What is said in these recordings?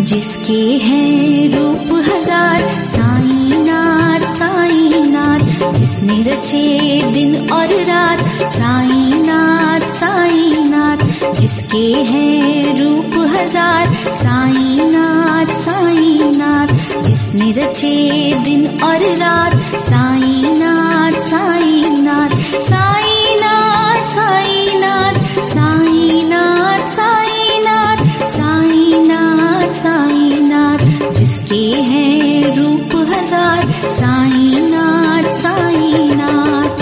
जिसके हैं रूप हजार, साईनाथ साईनाथ, जिसने रचे दिन और रात, साईनाथ साईनाथ, जिसके हैं रूप हजार, साईनाथ साईनाथ, जिसने रचे दिन और रात, साईनाथ साईनाथ, साईनाथ साईनाथ, साईनाथ साईनाथ, साईनाथ साईनाथ, जिसके हैं रूप हजार, साईनाथ साईनाथ।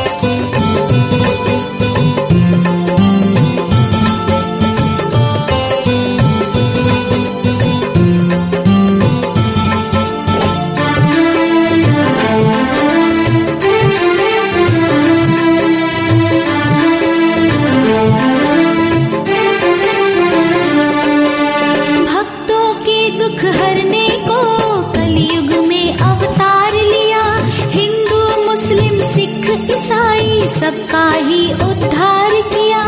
सबका ही उद्धार किया।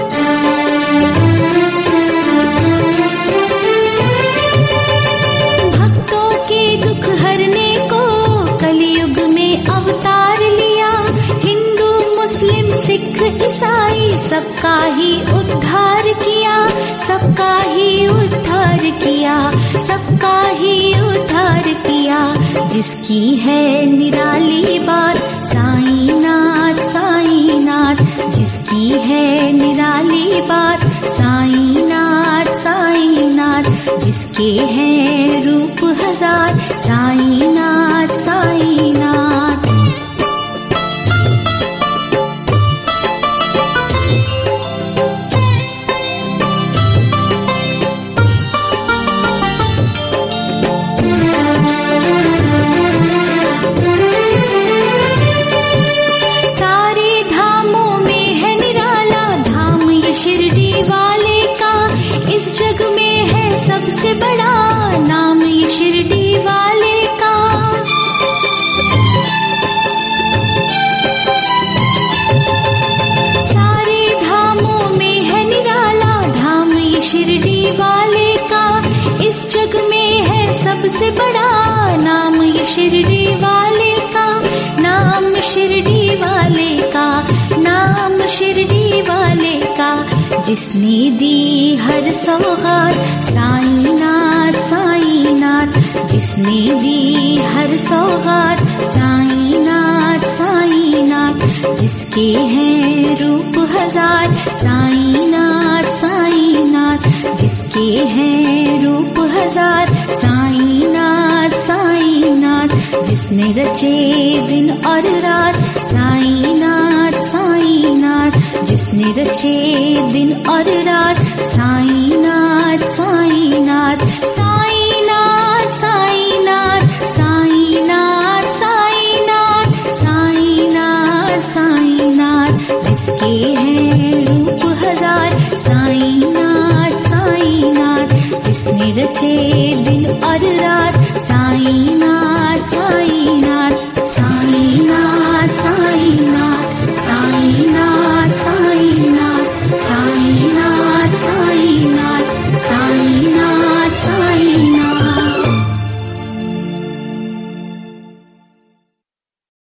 भक्तों के दुख हरने को कलयुग में अवतार लिया। हिंदू मुस्लिम सिख ईसाई सबका ही उद्धार किया, सबका ही उद्धार किया, सबका ही उद्धार किया। जिसकी है निराली बात, साईनाथ साईनाथ, जिसकी है निराली बात, साईनाथ साईनाथ, जिसके हैं रूप हजार, साईनाथ साईनाथ। सबसे बड़ा नाम ये शिरडी वाले का। सारे धामों में है निराला धाम ये शिरडी वाले का। इस जग में है सबसे बड़ा नाम ये शिरडी वाले का। नाम शिरडी वाले का, नाम शिरडी वाले का। जिसने दी हर सौगात, साईनाथ साईनाथ, जिसने दी हर सौगात, साईनाथ साईनाथ, जिसके हैं रूप हजार, साईनाथ साईनाथ, जिसके हैं रूप हजार, साईनाथ साईनाथ, जिसने रचे दिन और रात, साईनाथ साईनाथ, जिसने रचे दिन और रात, साईं